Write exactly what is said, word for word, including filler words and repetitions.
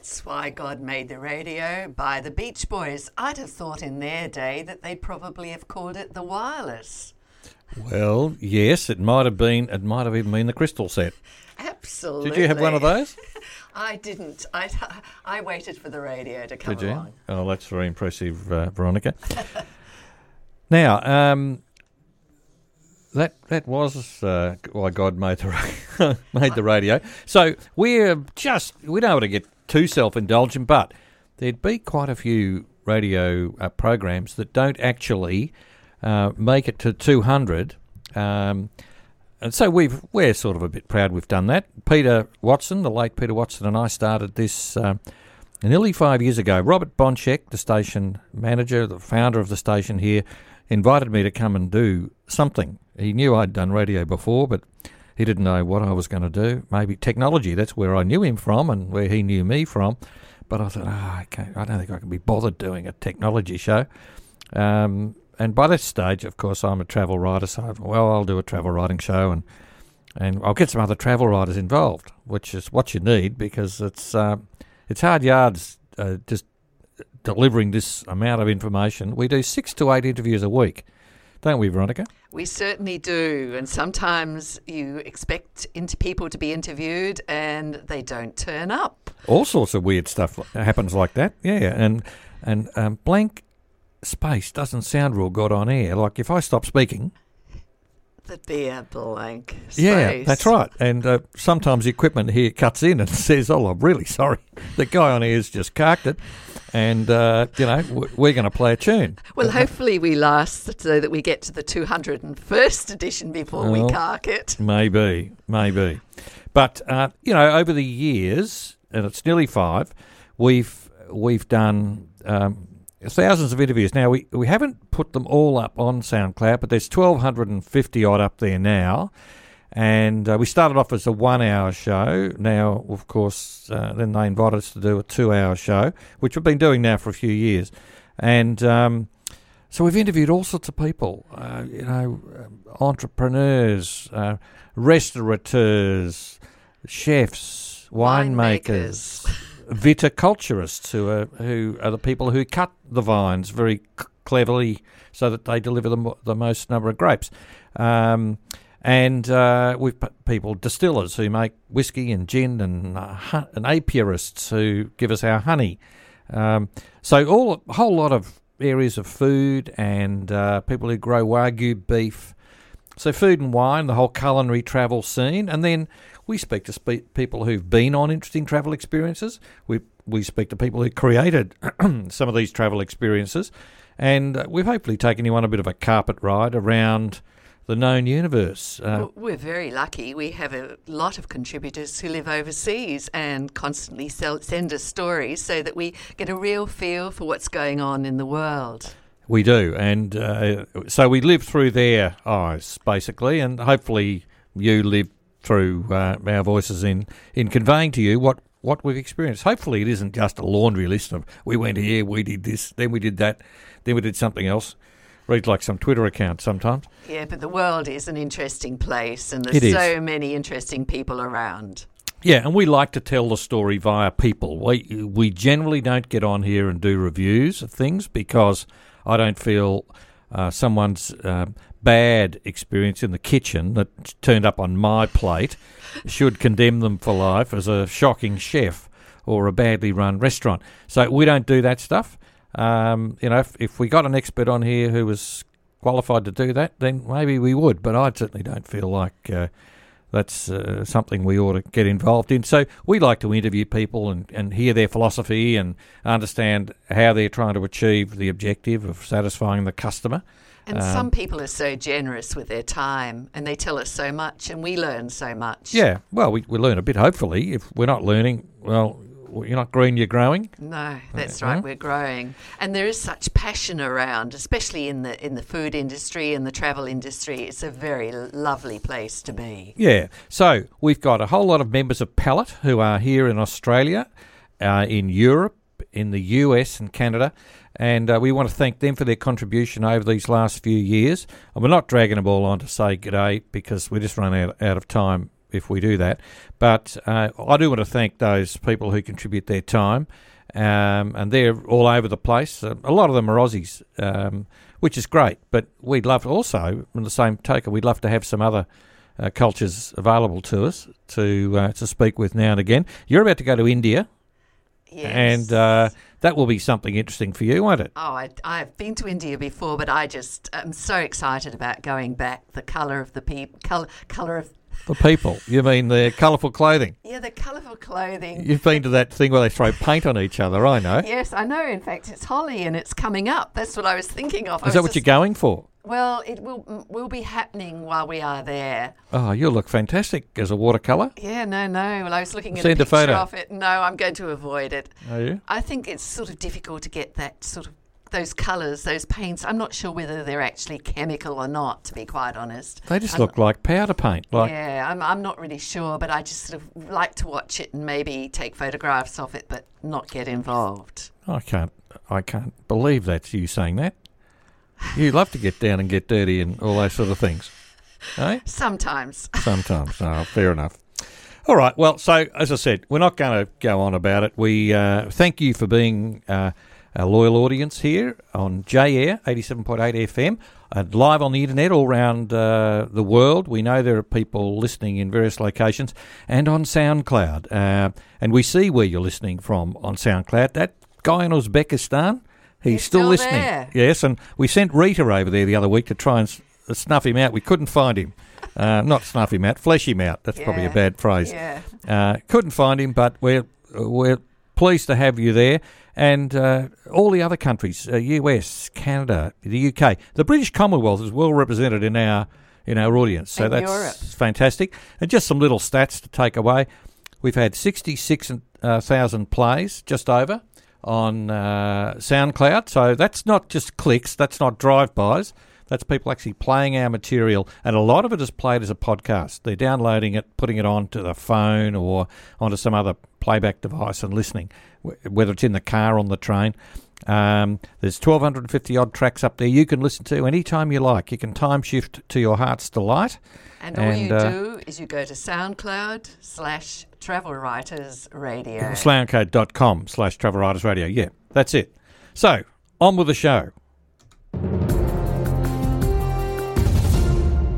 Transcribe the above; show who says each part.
Speaker 1: That's why God made the radio by the Beach Boys. I'd have thought in their day that they'd probably have called it the wireless.
Speaker 2: Well, yes, it might have been. It might have even been the Crystal set.
Speaker 1: Absolutely.
Speaker 2: Did you have one of those?
Speaker 1: I didn't. I, I waited for the radio to come
Speaker 2: Did you?
Speaker 1: along.
Speaker 2: Oh, that's very impressive, uh, Veronica. Now, um, that that was uh, why God made the made the radio. So we're just we don't want to get too self-indulgent, but there'd be quite a few radio uh, programs that don't actually uh, make it to two hundred. Um, And so we've, we're sort of a bit proud we've done that. Peter Watson, the late Peter Watson, and I started this um, nearly five years ago. Robert Bonchek, the station manager, the founder of the station here, invited me to come and do something. He knew I'd done radio before, but he didn't know what I was going to do. Maybe technology, that's where I knew him from and where he knew me from. But I thought, oh, okay, I don't think I can be bothered doing a technology show. Um And by that stage, of course, I'm a travel writer, so I thought, well, I'll do a travel writing show and and I'll get some other travel writers involved, which is what you need because it's uh, it's hard yards uh, just delivering this amount of information. We do six to eight interviews a week, don't we, Veronica?
Speaker 1: We certainly do, and sometimes you expect into people to be interviewed and they don't turn up.
Speaker 2: All sorts of weird stuff happens like that, yeah, and and um, blank space doesn't sound real good on air. Like if I stop speaking,
Speaker 1: there'd be a blank space.
Speaker 2: Yeah, that's right. And uh, sometimes the equipment here cuts in and says, "Oh, I'm really sorry. The guy on air's just carked it, and uh, you know we're going to play a tune."
Speaker 1: Well, hopefully we last so that we get to the two hundred first edition before well, we cark it.
Speaker 2: Maybe, maybe. But uh, you know, over the years, and it's nearly five, we've we've done. Um, Thousands of interviews. Now, we, we haven't put them all up on SoundCloud, but there's twelve fifty odd up there now. And uh, we started off as a one-hour show. Now, of course, uh, then they invited us to do a two-hour show, which we've been doing now for a few years. And um, so we've interviewed all sorts of people, uh, you know, entrepreneurs, uh, restaurateurs, chefs, winemakers.
Speaker 1: Winemakers.
Speaker 2: Viticulturists who are who are the people who cut the vines very c- cleverly so that they deliver the, mo- the most number of grapes, um, and uh, we've p- people distillers who make whiskey and gin, and uh, hu- and apiarists who give us our honey. Um, so all a whole lot of areas of food and uh, people who grow Wagyu beef. So food and wine, the whole culinary travel scene, and then we speak to spe- people who've been on interesting travel experiences. We we speak to people who created some of these travel experiences, and uh, we've hopefully taken you on a bit of a carpet ride around the known universe. Uh,
Speaker 1: well, we're very lucky. We have a lot of contributors who live overseas and constantly sell, send us stories so that we get a real feel for what's going on in the world.
Speaker 2: We do, and uh, so we live through their eyes, basically, and hopefully you live through uh, our voices in, in conveying to you what, what we've experienced. Hopefully it isn't just a laundry list of we went here, we did this, then we did that, then we did something else. Reads like some Twitter account sometimes.
Speaker 1: Yeah, but the world is an interesting place and there's so many interesting people around.
Speaker 2: Yeah, and we like to tell the story via people. We, we generally don't get on here and do reviews of things because I don't feel uh, someone's uh, bad experience in the kitchen that turned up on my plate should condemn them for life as a shocking chef or a badly run restaurant. So we don't do that stuff. Um, you know, if, if we got an expert on here who was qualified to do that, then maybe we would. But I certainly don't feel like uh, that's uh, something we ought to get involved in. So we like to interview people and, and hear their philosophy and understand how they're trying to achieve the objective of satisfying the customer.
Speaker 1: And um, some people are so generous with their time and they tell us so much and we learn so much.
Speaker 2: Yeah, well, we, we learn a bit, hopefully. If we're not learning, well, you're not green, you're growing.
Speaker 1: No, that's right, we're growing. And there is such passion around, especially in the in the food industry and the travel industry. It's a very lovely place to be.
Speaker 2: Yeah, so we've got a whole lot of members of Pallet who are here in Australia, uh, in Europe, in the U S and Canada, and uh, we want to thank them for their contribution over these last few years. And we're not dragging them all on to say g'day because we just run out, out of time if we do that. But uh, I do want to thank those people who contribute their time, um, and they're all over the place. Uh, a lot of them are Aussies, um, which is great. But we'd love to also, in the same token, we'd love to have some other uh, cultures available to us to uh, to speak with now and again. You're about to go to India.
Speaker 1: Yes.
Speaker 2: And uh, that will be something interesting for you, won't it?
Speaker 1: Oh, I, I've been to India before, but I just am so excited about going back. The colour of the people, colour, colour of...
Speaker 2: The people. You mean the colourful clothing?
Speaker 1: Yeah, the colourful clothing.
Speaker 2: You've been to that thing where they throw paint on each other, I know.
Speaker 1: Yes, I know. In fact, it's Holi and it's coming up. That's what I was thinking of. I
Speaker 2: Is that
Speaker 1: was
Speaker 2: what
Speaker 1: just,
Speaker 2: you're going for?
Speaker 1: Well, it will will be happening while we are there.
Speaker 2: Oh, you look fantastic as a watercolour.
Speaker 1: Yeah, no, no. Well, I was looking at
Speaker 2: Send
Speaker 1: a
Speaker 2: a
Speaker 1: picture
Speaker 2: photo.
Speaker 1: of it. No, I'm going to avoid it.
Speaker 2: Are you?
Speaker 1: I think it's sort of difficult to get that sort of those colours, those paints. I'm not sure whether they're actually chemical or not, to be quite honest.
Speaker 2: They just
Speaker 1: I'm
Speaker 2: look like powder paint. Like
Speaker 1: Yeah, I'm I'm not really sure, but I just sort of like to watch it and maybe take photographs of it, but not get involved.
Speaker 2: I can't. I can't believe that's you saying that. You love to get down and get dirty and all those sort of things, eh?
Speaker 1: Sometimes.
Speaker 2: Sometimes. Oh, fair enough. All right. Well, so as I said, we're not going to go on about it. We uh, thank you for being uh, a loyal audience here on J Air eighty-seven point eight F M and live on the internet all around uh, the world. We know there are people listening in various locations and on SoundCloud. Uh, and we see where you're listening from on SoundCloud. That guy in Uzbekistan, he's,
Speaker 1: He's
Speaker 2: still,
Speaker 1: still
Speaker 2: listening.
Speaker 1: there.
Speaker 2: Yes, and we sent Rita over there the other week to try and s- snuff him out. We couldn't find him. Uh, not snuff him out, flesh him out. That's probably a
Speaker 1: Yeah.
Speaker 2: bad phrase.
Speaker 1: Yeah.
Speaker 2: Uh, couldn't find him, but we're we're pleased to have you there, and uh, all the other countries, uh, U S, Canada, the U K, the British Commonwealth is well represented in our in our audience. So
Speaker 1: And
Speaker 2: that's
Speaker 1: Europe.
Speaker 2: fantastic. And just some little stats to take away: we've had sixty-six thousand plays, just over, on uh, SoundCloud. So that's not just clicks, that's not drive-bys. That's people actually playing our material, and a lot of it is played as a podcast. They're downloading it, putting it onto the phone or onto some other playback device and listening, wh- whether it's in the car or on the train. Um, there's twelve fifty odd tracks up there you can listen to anytime you like. You can time shift to your heart's delight.
Speaker 1: And all
Speaker 2: And,
Speaker 1: you
Speaker 2: uh,
Speaker 1: do is you go to SoundCloud slash Travel Writers Radio.
Speaker 2: Slanco dot com slash Travel Writers Radio. Yeah, that's it. So, on with the show.